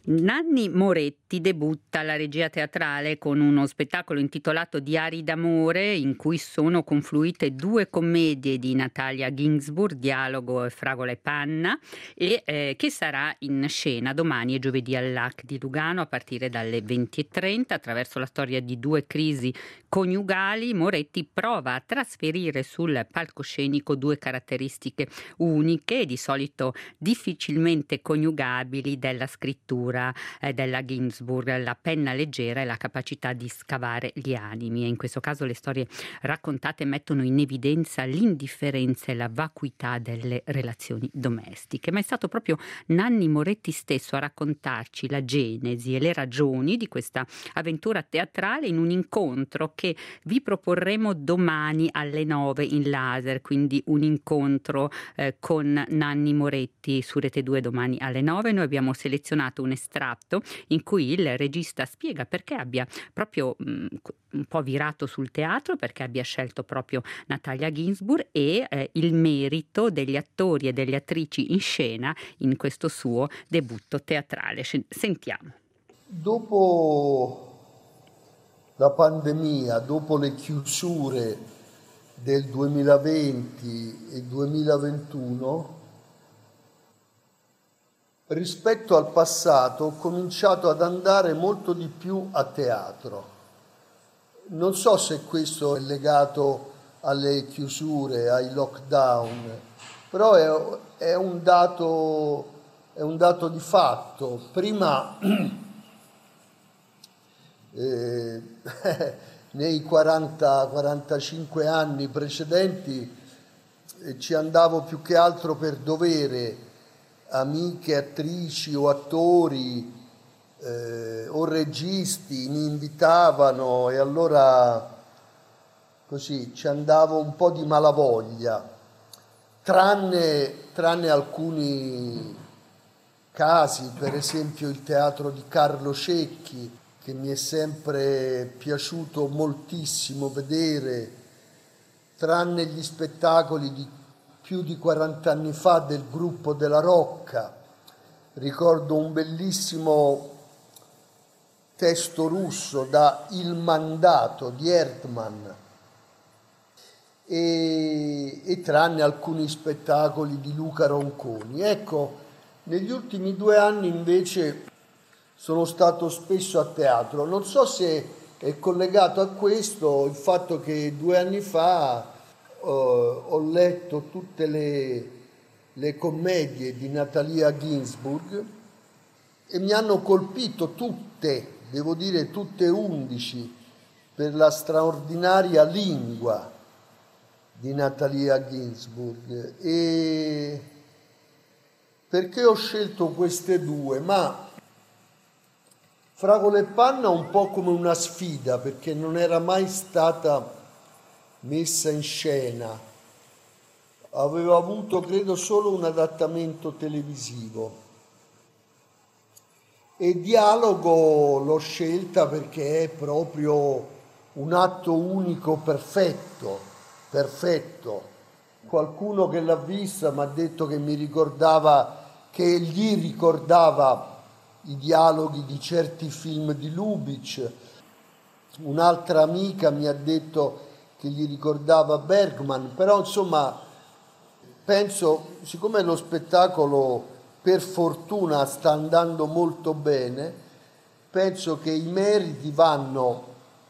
Nanni Moretti debutta alla regia teatrale con uno spettacolo intitolato Diari d'amore, in cui sono confluite due commedie di Natalia Ginzburg, Dialogo e Fragola e Panna, che sarà in scena domani e giovedì all'AC di Lugano a partire dalle 20:30. Attraverso la storia di due crisi coniugali, Moretti prova a trasferire sul palcoscenico due caratteristiche uniche e di solito difficilmente coniugabili della scrittura della Ginzburg, la penna leggera e la capacità di scavare gli animi. E in questo caso le storie raccontate mettono in evidenza l'indifferenza e la vacuità delle relazioni domestiche. Ma è stato proprio Nanni Moretti stesso a raccontarci la genesi e le ragioni di questa avventura teatrale in un incontro che vi proporremo domani alle 9 in laser, quindi un incontro con Nanni Moretti su Rete 2 domani alle 9. Noi abbiamo selezionato un estratto in cui il regista spiega perché abbia proprio un po' virato sul teatro, perché abbia scelto proprio Natalia Ginzburg e il merito degli attori e delle attrici in scena in questo suo debutto teatrale. Sentiamo. Dopo la pandemia, dopo le chiusure del 2020 e 2021, rispetto al passato ho cominciato ad andare molto di più a teatro. Non so se questo è legato alle chiusure, ai lockdown, però è un dato di fatto. Prima nei 40-45 anni precedenti ci andavo più che altro per dovere, amiche attrici o attori o registi mi invitavano e allora così ci andavo un po' di malavoglia, tranne alcuni casi, per esempio il teatro di Carlo Cecchi, che mi è sempre piaciuto moltissimo vedere, tranne gli spettacoli di più di 40 anni fa del gruppo della Rocca. Ricordo un bellissimo testo russo da Il mandato di Erdmann e tranne alcuni spettacoli di Luca Ronconi. Ecco, negli ultimi 2 anni invece sono stato spesso a teatro. Non so se è collegato a questo il fatto che 2 anni fa ho letto tutte le commedie di Natalia Ginzburg e mi hanno colpito tutte, devo dire tutte 11, per la straordinaria lingua di Natalia Ginzburg. E perché ho scelto queste due? Ma Fragola e Panna un po' come una sfida, perché non era mai stata messa in scena. Aveva avuto, credo, solo un adattamento televisivo. E Dialogo l'ho scelta perché è proprio un atto unico perfetto. Qualcuno che l'ha vista mi ha detto che che gli ricordava i dialoghi di certi film di Lubitsch. Un'altra amica mi ha detto che gli ricordava Bergman, però insomma penso, siccome lo spettacolo per fortuna sta andando molto bene, penso che i meriti vanno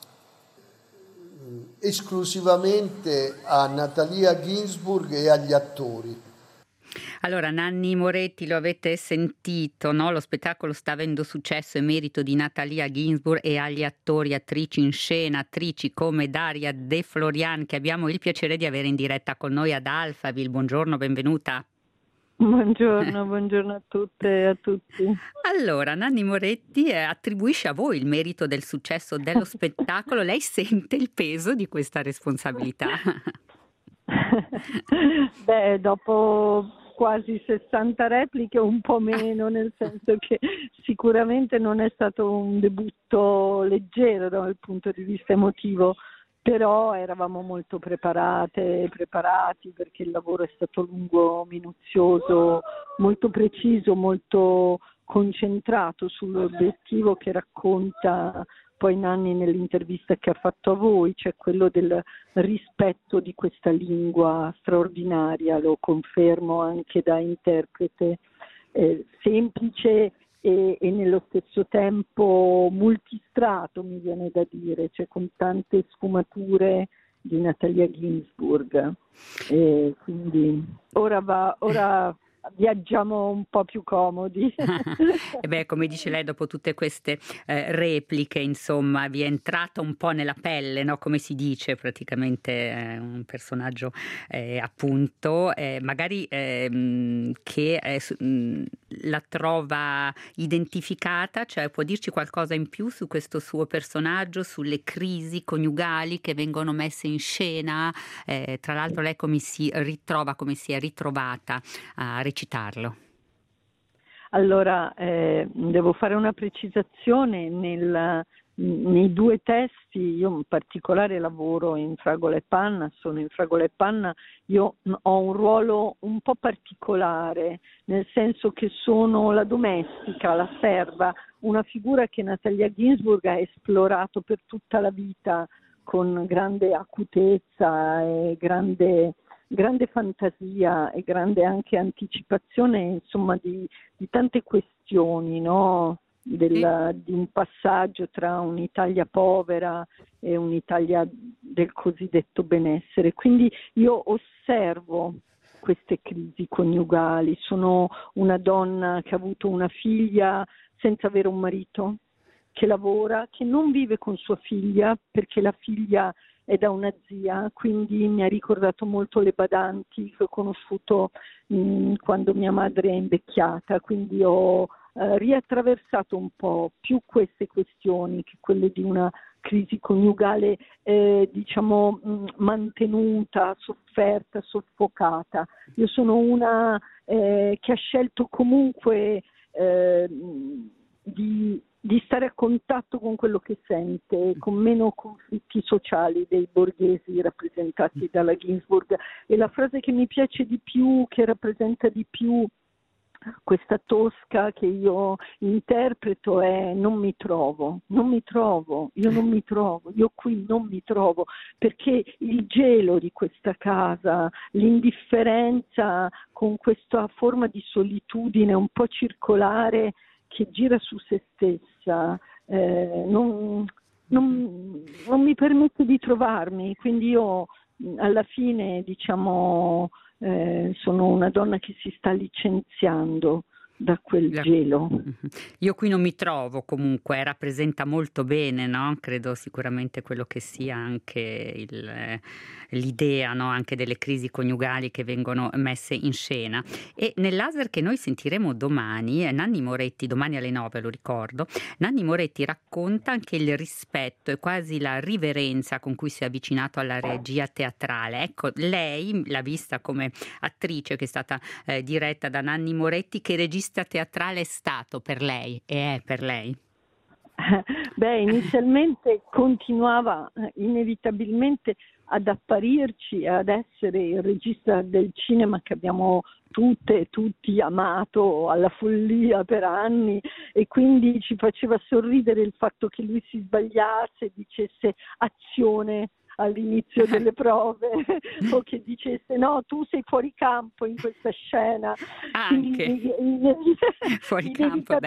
esclusivamente a Natalia Ginzburg e agli attori. Allora, Nanni Moretti, lo avete sentito, no? Lo spettacolo sta avendo successo e merito di Natalia Ginzburg e agli attori e attrici in scena, attrici come Daria De Florian, che abbiamo il piacere di avere in diretta con noi ad Alphaville. Buongiorno, benvenuta. Buongiorno a tutte e a tutti. Allora, Nanni Moretti attribuisce a voi il merito del successo dello spettacolo. Lei sente il peso di questa responsabilità? Beh, dopo quasi 60 repliche un po' meno, nel senso che sicuramente non è stato un debutto leggero dal punto di vista emotivo, però eravamo molto preparati perché il lavoro è stato lungo, minuzioso, molto preciso, molto concentrato sull'obiettivo che racconta poi Nanni nell'intervista che ha fatto a voi, cioè quello del rispetto di questa lingua straordinaria, lo confermo anche da interprete, semplice e nello stesso tempo multistrato, mi viene da dire, cioè con tante sfumature di Natalia Ginzburg. Quindi ora viaggiamo un po' più comodi. E beh, come dice lei, dopo tutte queste repliche, insomma, vi è entrato un po' nella pelle, no? Come si dice, praticamente un personaggio appunto, magari che la trova identificata, cioè può dirci qualcosa in più su questo suo personaggio, sulle crisi coniugali che vengono messe in scena? Tra l'altro lei come si ritrova, come si è ritrovata a recitarlo? Allora, devo fare una precisazione nei due testi. Io in particolare lavoro in Fragola e Panna, sono in Fragola e Panna, io ho un ruolo un po' particolare, nel senso che sono la domestica, la serva, una figura che Natalia Ginzburg ha esplorato per tutta la vita con grande acutezza e grande fantasia e grande anche anticipazione, insomma, di tante questioni, no? Di un passaggio tra un'Italia povera e un'Italia del cosiddetto benessere. Quindi io osservo queste crisi coniugali. Sono una donna che ha avuto una figlia senza avere un marito, che lavora, che non vive con sua figlia perché la figlia è da una zia, quindi mi ha ricordato molto le badanti che ho conosciuto quando mia madre è invecchiata, quindi ho riattraversato un po' più queste questioni che quelle di una crisi coniugale mantenuta, sofferta, soffocata. Io sono una che ha scelto comunque di stare a contatto con quello che sente, con meno conflitti sociali dei borghesi rappresentati dalla Ginzburg. E la frase che mi piace di più, che rappresenta di più questa Tosca che io interpreto, è: non mi trovo, io non mi trovo, io qui non mi trovo, perché il gelo di questa casa, l'indifferenza con questa forma di solitudine un po' circolare che gira su se stessa, non mi permette di trovarmi, quindi io alla fine sono una donna che si sta licenziando da quel gelo. Io qui non mi trovo, comunque rappresenta molto bene, no? Credo sicuramente quello che sia anche l'idea, no? Anche delle crisi coniugali che vengono messe in scena. E nel laser che noi sentiremo domani, Nanni Moretti, domani alle 9 lo ricordo, Nanni Moretti racconta anche il rispetto e quasi la riverenza con cui si è avvicinato alla regia teatrale. Ecco, lei l'ha vista come attrice, che è stata diretta da Nanni Moretti. Che regista teatrale è stato per lei e è per lei? Beh, inizialmente continuava inevitabilmente ad apparirci, ad essere il regista del cinema che abbiamo tutte e tutti amato alla follia per anni, e quindi ci faceva sorridere il fatto che lui si sbagliasse, dicesse azione all'inizio delle prove o che dicesse no, tu sei fuori campo in questa scena. Anche fuori campo,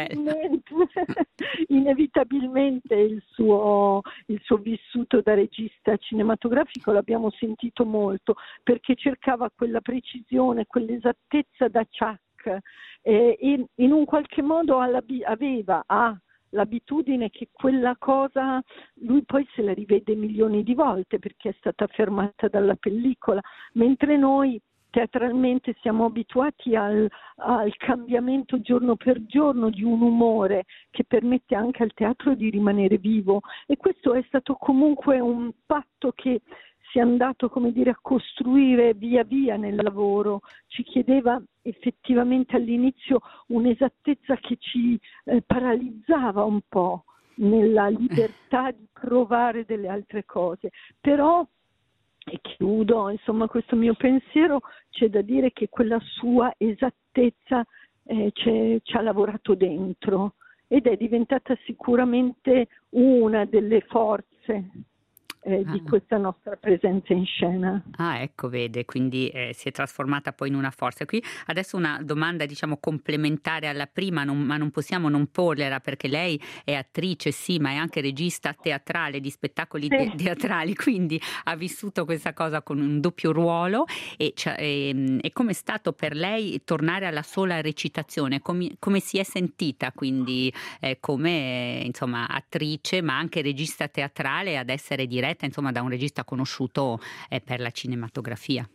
inevitabilmente il suo vissuto da regista cinematografico l'abbiamo sentito molto, perché cercava quella precisione, quell'esattezza da Chuck, e in un qualche modo ha l'abitudine che quella cosa lui poi se la rivede milioni di volte perché è stata fermata dalla pellicola, mentre noi teatralmente siamo abituati al cambiamento giorno per giorno di un umore che permette anche al teatro di rimanere vivo, e questo è stato comunque un patto che si è andato, come dire, a costruire via via nel lavoro. Ci chiedeva effettivamente all'inizio un'esattezza che ci paralizzava un po' nella libertà di provare delle altre cose, però, e chiudo insomma questo mio pensiero, c'è da dire che quella sua esattezza ci ha lavorato dentro ed è diventata sicuramente una delle forze di questa nostra presenza in scena. Ah, ecco, vede, quindi si è trasformata poi in una forza. Qui adesso una domanda, diciamo, complementare alla prima, ma non possiamo non porla, perché lei è attrice, sì, ma è anche regista teatrale, di spettacoli teatrali, quindi ha vissuto questa cosa con un doppio ruolo. E com'è stato per lei tornare alla sola recitazione? Come si è sentita, quindi, come insomma attrice, ma anche regista teatrale, ad essere diretta, insomma, da un regista conosciuto per la cinematografia?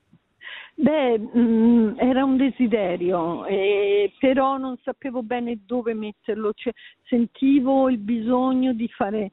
Era un desiderio, però non sapevo bene dove metterlo, cioè, sentivo il bisogno di fare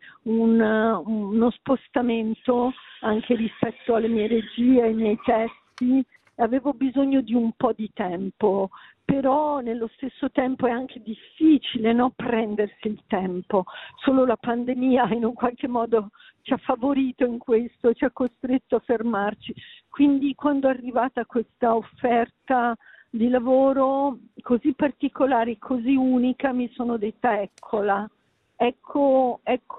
uno spostamento anche rispetto alle mie regie, ai miei testi, avevo bisogno di un po' di tempo, però nello stesso tempo è anche difficile, no, prendersi il tempo. Solo la pandemia in un qualche modo ci ha favorito in questo, ci ha costretto a fermarci. Quindi quando è arrivata questa offerta di lavoro così particolare, così unica, mi sono detta eccola. Ecco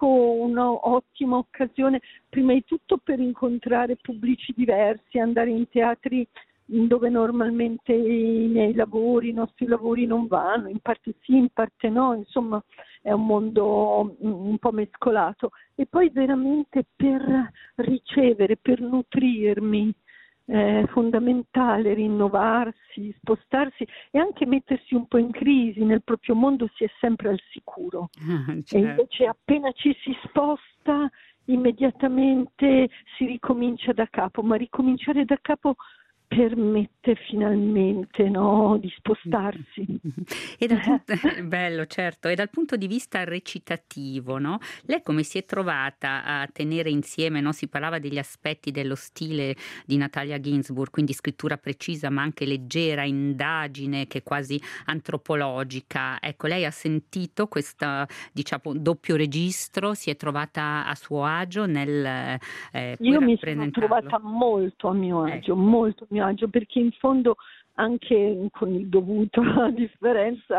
un'ottima occasione, prima di tutto per incontrare pubblici diversi, andare in teatri dove normalmente i nostri lavori non vanno, in parte sì, in parte no, insomma è un mondo un po' mescolato. E poi veramente per ricevere, per nutrirmi, è fondamentale rinnovarsi, spostarsi e anche mettersi un po' in crisi. Nel proprio mondo si è sempre al sicuro. Certo. E invece appena ci si sposta immediatamente si ricomincia da capo, ma ricominciare da capo permette finalmente, no, di spostarsi. E bello, certo. E dal punto di vista recitativo, no? Lei come si è trovata a tenere insieme, no? Si parlava degli aspetti dello stile di Natalia Ginzburg, quindi scrittura precisa ma anche leggera, indagine che è quasi antropologica. Ecco, lei ha sentito questo, diciamo, doppio registro, si è trovata a suo agio nel Io mi sono trovata molto a mio agio, ecco. molto a mio agio, perché in fondo anche con il dovuto differenza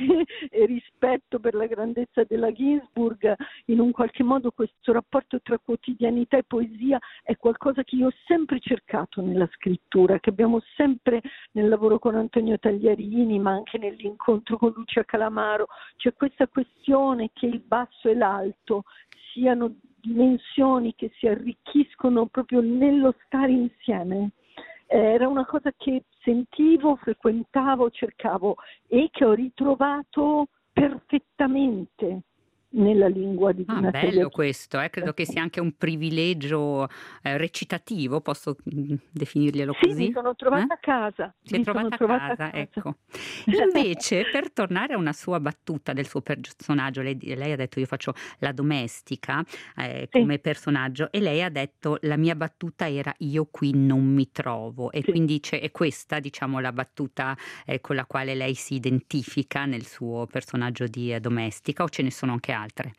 e rispetto per la grandezza della Ginzburg, in un qualche modo questo rapporto tra quotidianità e poesia è qualcosa che io ho sempre cercato nella scrittura, che abbiamo sempre nel lavoro con Antonio Tagliarini, ma anche nell'incontro con Lucia Calamaro. C'è questa questione che il basso e l'alto siano dimensioni che si arricchiscono proprio nello stare insieme. Era una cosa che sentivo, frequentavo, cercavo e che ho ritrovato perfettamente nella lingua di Natalia bello Ginzburg. questo, credo che sia anche un privilegio recitativo, posso definirglielo Sì, così? mi sono trovata a casa. Si è trovata a casa, ecco. Invece, per tornare a una sua battuta del suo personaggio, lei ha detto io faccio la domestica come personaggio, e lei ha detto la mia battuta era io qui non mi trovo, e quindi è questa, diciamo, la battuta con la quale lei si identifica nel suo personaggio di domestica, o ce ne sono anche altre?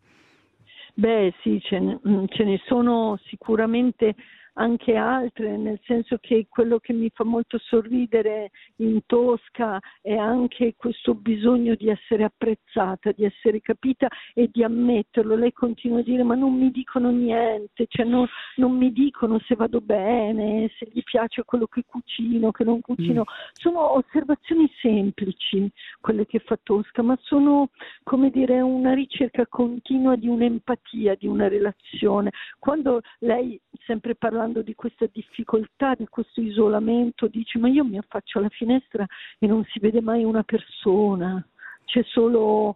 Beh sì, ce ne sono sicuramente anche altre, nel senso che quello che mi fa molto sorridere in Tosca è anche questo bisogno di essere apprezzata, di essere capita e di ammetterlo. Lei continua a dire ma non mi dicono niente, cioè non mi dicono se vado bene, se gli piace quello che cucino, che non cucino. Sono osservazioni semplici quelle che fa Tosca, ma sono, come dire, una ricerca continua di un'empatia, di una relazione. Quando lei, sempre parlando di questa difficoltà, di questo isolamento, dice ma io mi affaccio alla finestra e non si vede mai una persona, c'è solo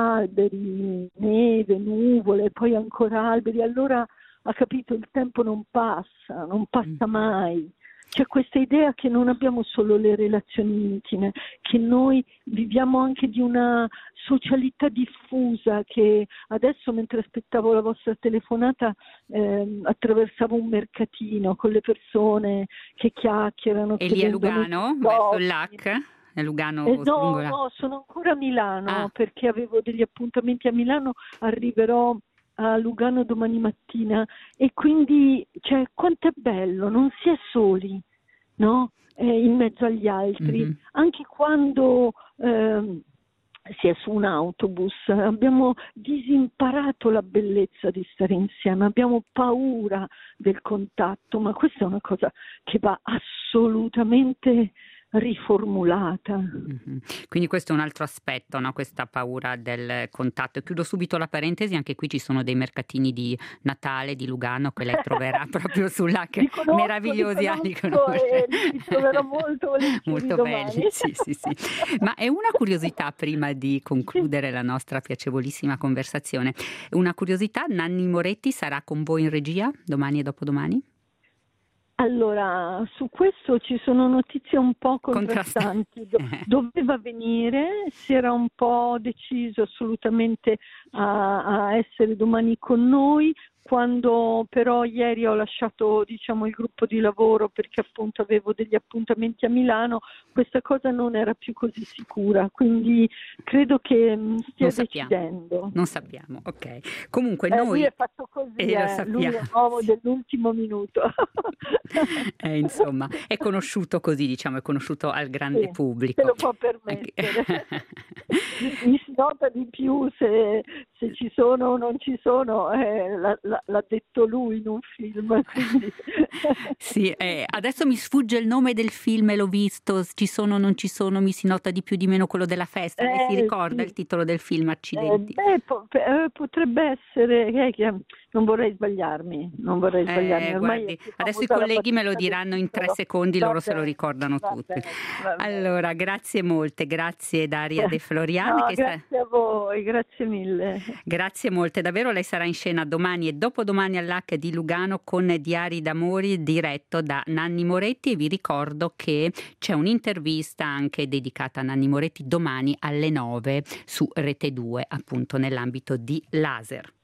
alberi, neve, nuvole, poi ancora alberi, allora ha capito, il tempo non passa mai. C'è questa idea che non abbiamo solo le relazioni intime, che noi viviamo anche di una socialità diffusa, che adesso mentre aspettavo la vostra telefonata attraversavo un mercatino con le persone che chiacchierano. E lì a Lugano, verso il LAC? A Lugano? No, sono ancora a Milano perché avevo degli appuntamenti a Milano, arriverò a Lugano domani mattina e quindi, cioè, quanto è bello, non si è soli, no? in mezzo agli altri, anche quando si è su un autobus, abbiamo disimparato la bellezza di stare insieme, abbiamo paura del contatto, ma questa è una cosa che va assolutamente riformulata. Quindi questo è un altro aspetto, no? Questa paura del contatto. E chiudo subito la parentesi, anche qui ci sono dei mercatini di Natale di Lugano che lei troverà proprio sulla meravigliosi anni. Li troverò molto molto belli, sì. Ma è una curiosità prima di concludere la nostra piacevolissima conversazione, una curiosità: Nanni Moretti sarà con voi in regia domani e dopodomani? Allora, su questo ci sono notizie un po' contrastanti. Doveva venire, si era un po' deciso assolutamente a essere domani con noi, quando però ieri ho lasciato, diciamo, il gruppo di lavoro perché appunto avevo degli appuntamenti a Milano, questa cosa non era più così sicura, quindi credo che stia decidendo. Non sappiamo, ok. Comunque lui è fatto così, lui è l'uomo dell'ultimo minuto. Insomma, è conosciuto così, diciamo, è conosciuto al grande pubblico. Se lo può permettere. Mi si nota di più se ci sono o non ci sono, l'ha detto lui in un film. Quindi. Sì, adesso mi sfugge il nome del film, l'ho visto, ci sono o non ci sono, mi si nota di più di meno quello della festa. Lei si ricorda il titolo del film? Accidenti. Potrebbe essere, non vorrei sbagliarmi. Ormai guardi, adesso i colleghi me lo diranno in 3 secondi, loro se lo ricordano tutti. Va bene. Allora, grazie molte, grazie Daria De Florian. Grazie a voi, grazie mille. Grazie molte, davvero. Lei sarà in scena domani e dopodomani all'Hack di Lugano con Diari d'amore diretto da Nanni Moretti, e vi ricordo che c'è un'intervista anche dedicata a Nanni Moretti domani alle 9 su Rete 2, appunto nell'ambito di Laser.